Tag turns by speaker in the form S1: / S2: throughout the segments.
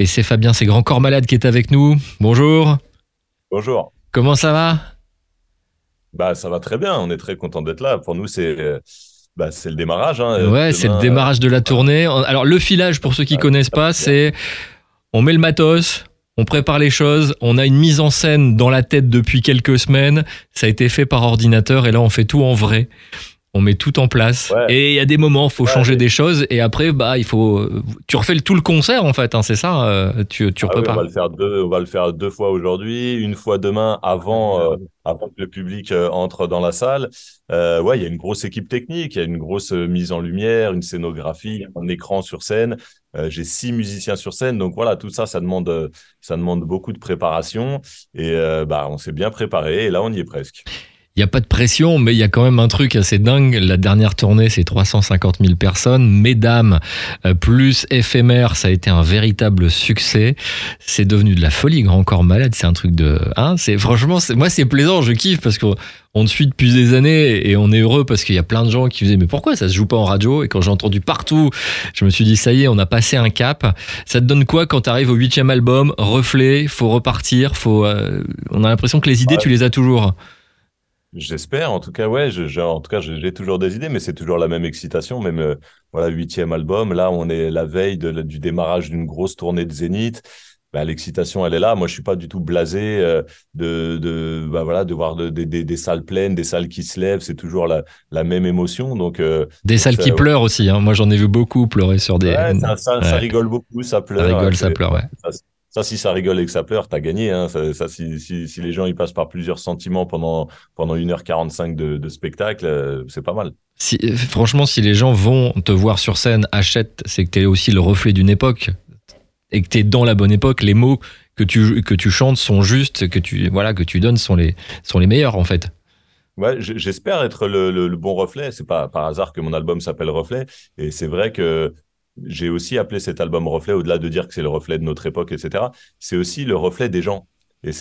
S1: Et c'est Fabien, c'est Grand Corps Malade qui est avec nous. Bonjour.
S2: Bonjour.
S1: Comment ça va ?
S2: Ça va très bien. On est très content d'être là. Pour nous, c'est le démarrage. Hein.
S1: Ouais, c'est le démarrage de la tournée. Alors, le filage, pour ceux qui connaissent pas, c'est on met le matos, on prépare les choses, on a une mise en scène dans la tête depuis quelques semaines. Ça a été fait par ordinateur et là, on fait tout en vrai. On met tout en place. Ouais. Et il y a des moments, il faut changer des choses. Et après, tu refais tout le concert, en fait. Hein, c'est ça, tu reprépares.
S2: Oui, on va le faire 2 fois aujourd'hui, une fois demain avant que le public entre dans la salle. Il y a une grosse équipe technique, il y a une grosse mise en lumière, une scénographie, un écran sur scène. J'ai 6 musiciens sur scène. Donc voilà, tout ça, ça demande beaucoup de préparation. Et on s'est bien préparé. Et là, on y est presque.
S1: Il n'y a pas de pression, mais il y a quand même un truc assez dingue. La dernière tournée, c'est 350 000 personnes. Mesdames, plus éphémère, ça a été un véritable succès. C'est devenu de la folie. Grand Corps Malade, c'est un truc de... Franchement, moi, c'est plaisant, je kiffe parce qu'on te suit depuis des années et on est heureux parce qu'il y a plein de gens qui disaient « Mais pourquoi ça se joue pas en radio ?» Et quand j'ai entendu partout, je me suis dit « Ça y est, on a passé un cap. » Ça te donne quoi quand tu arrives au 8e album ? Reflet, faut repartir, on a l'impression que les idées, tu les as toujours.
S2: J'espère, en tout cas, ouais. J'ai toujours des idées, mais c'est toujours la même excitation. Même 8e album, là, on est la veille du démarrage d'une grosse tournée de Zénith. L'excitation, elle est là. Moi, je suis pas du tout blasé de voir des salles pleines, des salles qui se lèvent. C'est toujours la même émotion.
S1: Des salles qui pleurent aussi. Hein. Moi, j'en ai vu beaucoup pleurer sur des.
S2: Ouais, ça rigole beaucoup, ça pleure.
S1: Ça pleure, ouais.
S2: Ça, si ça rigole et que ça pleure, t'as gagné. Hein. Si les gens ils passent par plusieurs sentiments pendant 1h45 de spectacle, c'est pas mal.
S1: Franchement, si les gens vont te voir sur scène, achètent, c'est que t'es aussi le reflet d'une époque et que t'es dans la bonne époque. Les mots que tu chantes sont justes, que tu donnes sont les meilleurs en fait.
S2: Ouais, j'espère être le bon reflet. C'est pas par hasard que mon album s'appelle Reflet. Et c'est vrai que j'ai aussi appelé cet album Reflet, au-delà de dire que c'est le reflet de notre époque, etc. C'est aussi le reflet des gens. Et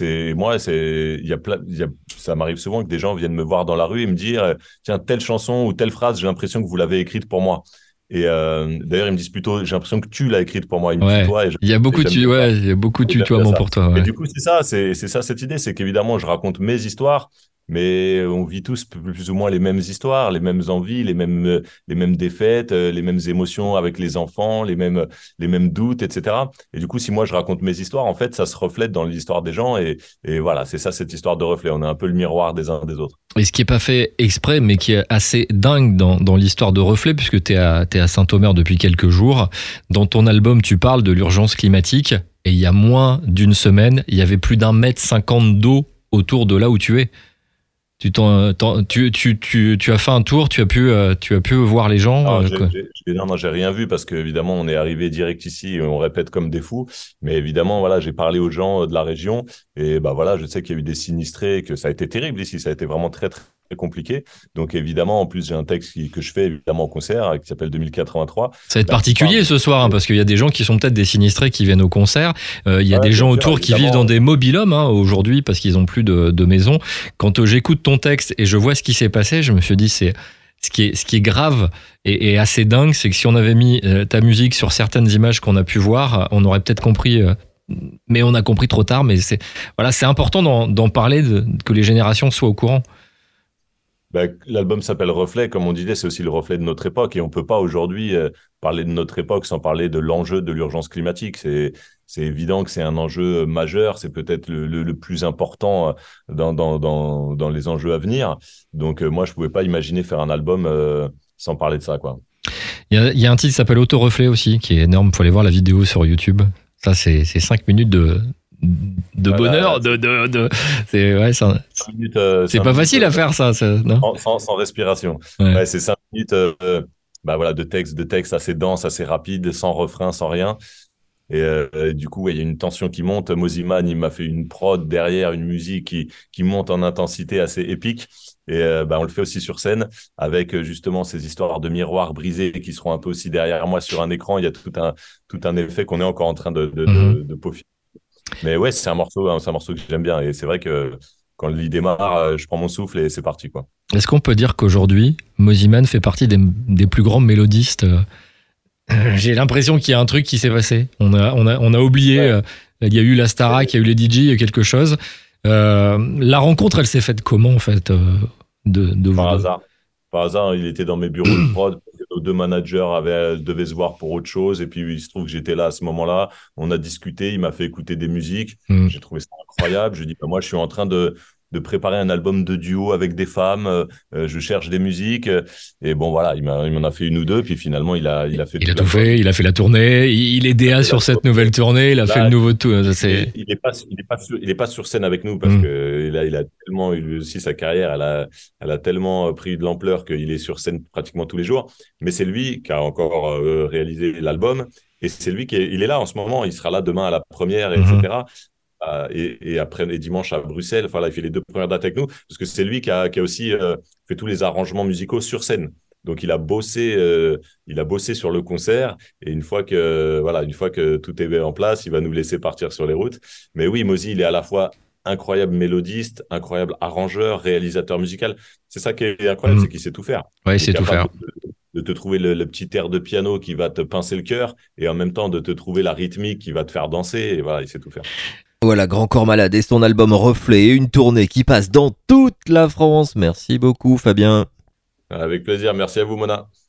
S2: ça m'arrive souvent que des gens viennent me voir dans la rue et me dire tiens, telle chanson ou telle phrase, j'ai l'impression que vous l'avez écrite pour moi. Et d'ailleurs, ils me disent plutôt j'ai l'impression que tu l'as écrite pour moi. Ils me tutoient.
S1: Il y a beaucoup de tutoiements pour toi. Ouais.
S2: Et du coup, c'est ça cette idée, c'est qu'évidemment, je raconte mes histoires. Mais on vit tous plus ou moins les mêmes histoires, les mêmes envies, les mêmes défaites, les mêmes émotions avec les enfants, les mêmes doutes, etc. Et du coup, si moi je raconte mes histoires, en fait, ça se reflète dans l'histoire des gens. Et voilà, c'est ça cette histoire de reflet. On est un peu le miroir des uns des autres.
S1: Et ce qui n'est pas fait exprès, mais qui est assez dingue dans l'histoire de reflet, puisque tu es à Saint-Omer depuis quelques jours. Dans ton album, tu parles de l'urgence climatique. Et il y a moins d'une semaine, il y avait plus d'1,50 m d'eau autour de là où tu es. Tu as fait un tour, tu as pu voir les gens.
S2: Non, j'ai rien vu parce qu'évidemment, on est arrivé direct ici et on répète comme des fous. Mais évidemment, voilà, j'ai parlé aux gens de la région et je sais qu'il y a eu des sinistrés, que ça a été terrible ici, ça a été vraiment très, très compliqué. Donc évidemment, en plus, j'ai un texte que je fais évidemment en concert qui s'appelle 2083.
S1: Ça va être particulier ce soir parce qu'il y a des gens qui sont peut-être des sinistrés qui viennent au concert. Il y a des gens autour qui vivent dans des mobil-homes aujourd'hui parce qu'ils n'ont plus de maison. Quand j'écoute ton texte et je vois ce qui s'est passé, je me suis dit ce qui est grave et assez dingue, c'est que si on avait mis ta musique sur certaines images qu'on a pu voir, on aurait peut-être compris. Mais on a compris trop tard. Mais c'est important d'en parler, que les générations soient au courant.
S2: L'album s'appelle Reflet, comme on disait, c'est aussi le reflet de notre époque et on peut pas aujourd'hui parler de notre époque sans parler de l'enjeu de l'urgence climatique. C'est évident que c'est un enjeu majeur, c'est peut-être le plus important dans les enjeux à venir. Donc moi, je pouvais pas imaginer faire un album sans parler de ça, quoi.
S1: Il y a un titre qui s'appelle Auto-reflet aussi, qui est énorme. Faut aller voir la vidéo sur YouTube. Ça, c'est 5 minutes de bonheur, c'est pas facile à faire ça, non
S2: sans respiration. Ouais, c'est 5 minutes de texte assez dense, assez rapide, sans refrain, sans rien. Et du coup, il y a une tension qui monte. Mosiman, il m'a fait une prod derrière, une musique qui monte en intensité assez épique. Et on le fait aussi sur scène avec justement ces histoires de miroirs brisés qui seront un peu aussi derrière moi sur un écran. Il y a tout un effet qu'on est encore en train de peaufiner. Mais ouais, c'est un morceau que j'aime bien. Et c'est vrai que quand le lit démarre, je prends mon souffle et c'est parti, quoi.
S1: Est-ce qu'on peut dire qu'aujourd'hui, Mosiman fait partie des plus grands mélodistes J'ai l'impression qu'il y a un truc qui s'est passé. On a oublié. Il y a eu la Starac, il y a eu les DJ, il y a eu quelque chose. La rencontre, elle s'est faite comment, en fait, de
S2: Par
S1: vous deux?
S2: hasard. Par hasard, il était dans mes bureaux de prod. Nos deux managers devaient se voir pour autre chose. Et puis, il se trouve que j'étais là à ce moment-là. On a discuté. Il m'a fait écouter des musiques. J'ai trouvé ça incroyable. Je lui ai dit, bah, moi, je suis en train de préparer un album de duo avec des femmes. Je cherche des musiques. Et bon, voilà, il m'en a fait une ou deux. Puis finalement, il a fait
S1: Il a
S2: tout
S1: tout fait, il a fait la tournée, il est DA sur cette nouvelle tournée, il a fait le nouveau tour.
S2: Il est pas sur scène avec nous parce que là, il a tellement, lui aussi, sa carrière, elle a tellement pris de l'ampleur qu'il est sur scène pratiquement tous les jours. Mais c'est lui qui a encore réalisé l'album et c'est lui il est là en ce moment. Il sera là demain à la première, etc. Et après les dimanches à Bruxelles. Enfin, là, il fait les 2 premières dates avec nous parce que c'est lui qui a aussi fait tous les arrangements musicaux sur scène. Donc, il a bossé sur le concert. Et une fois que tout est en place, il va nous laisser partir sur les routes. Mais oui, Mozi, il est à la fois incroyable mélodiste, incroyable arrangeur, réalisateur musical. C'est ça qui est incroyable, c'est qu'il sait tout faire.
S1: Ouais, il
S2: Il est
S1: sait tout faire.
S2: capable de te trouver le petit air de piano qui va te pincer le cœur et en même temps de te trouver la rythmique qui va te faire danser. Et voilà, il sait tout faire.
S3: Voilà, Grand Corps Malade et son album Reflet, une tournée qui passe dans toute la France. Merci beaucoup, Fabien.
S2: Avec plaisir. Merci à vous, Mona.